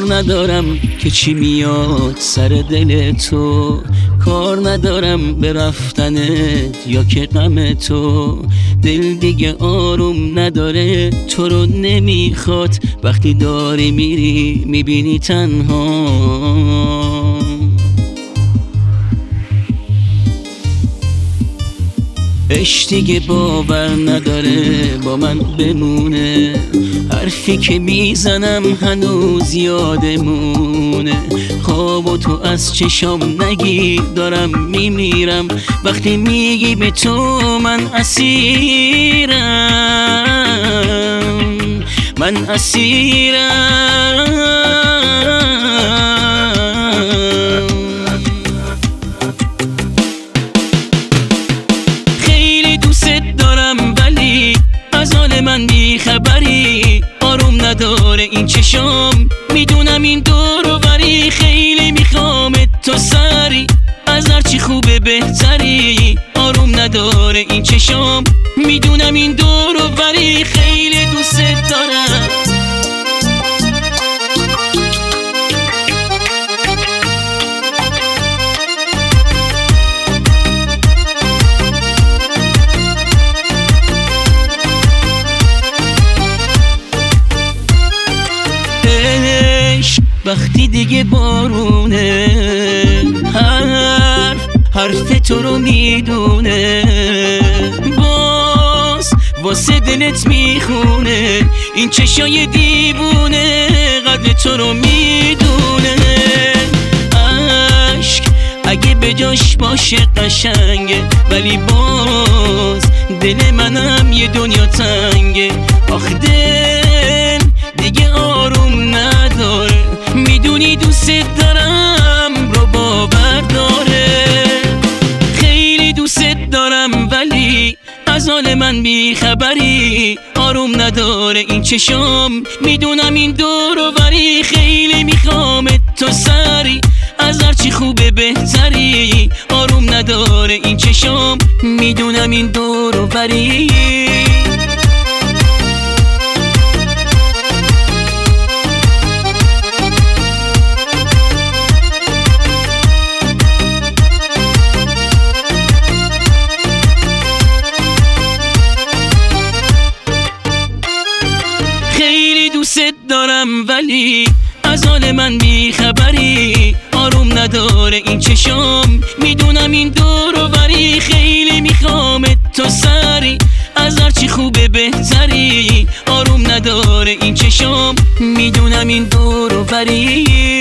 کار ندارم که چی میاد سر دل تو، کار ندارم به رفتنت یا که غم تو. دل دیگه آروم نداره، تو رو نمیخواد، وقتی داری میری میبینی تنها. عشق دیگه باور نداره با من بمونه، حرفی که میزنم هنوز یادمونه. خواب تو از چشام نگیر دارم میمیرم، وقتی میگی به تو من اسیرم، من اسیرم. من بی خبری، آروم نداره این چشام، میدونم این دور و بری. خیلی میخوامت تو سری، از هرچی خوبه بهتری. آروم نداره این چشام، میدونم این دور و بری. خیلی دوست دارم. وقتی دیگه بارونه، حرف تو رو میدونه، باز واسه دلت میخونه. این چشای دیوونه قدر تو رو میدونه. عشق اگه به جاش باشه قشنگه، ولی باز دل منم یه دنیا تنگه. آخ دل دیگه آروم نداره، میدونی دوست دارم رو باور داره. خیلی دوست دارم ولی از حال من بی خبری، آروم نداره این چشام، میدونم این دور و بری. خیلی میخوامت تو سری، از هرچی خوبه بهتری. آروم نداره این چشام، میدونم این دور و بری. دوست دارم ولی از حال من بی خبری، آروم نداره این چشام، میدونم این دور و بری. خیلی میخوامت تو سری، از هرچی خوبه بهتری. آروم نداره این چشام، میدونم این دور و بری.